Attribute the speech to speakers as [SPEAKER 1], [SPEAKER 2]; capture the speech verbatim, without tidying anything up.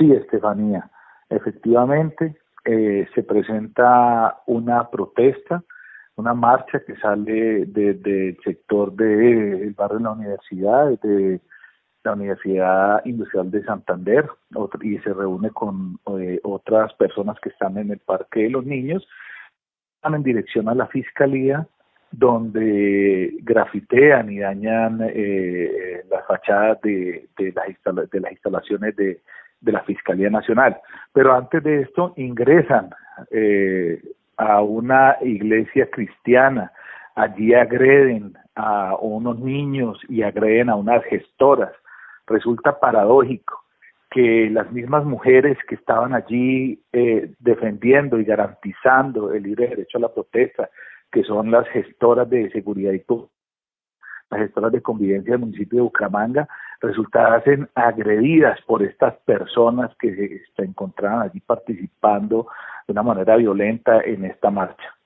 [SPEAKER 1] Sí, Estefanía, efectivamente eh, se presenta una protesta, una marcha que sale de- del sector del barrio de la universidad, de la Universidad Industrial de Santander, otro- y se reúne con eh, otras personas que están en el Parque de los Niños, van en dirección a la Fiscalía, donde grafitean y dañan eh, las fachadas de, de, las instala de las instalaciones de, de la Fiscalía Nacional. Pero antes de esto ingresan eh, a una iglesia cristiana, allí agreden a unos niños y agreden a unas gestoras. Resulta paradójico que las mismas mujeres que estaban allí eh, defendiendo y garantizando el libre derecho a la protesta, que son las gestoras de seguridad y paz, las gestoras de convivencia del municipio de Bucaramanga, resultasen agredidas por estas personas que se, se encontraban allí participando de una manera violenta en esta marcha.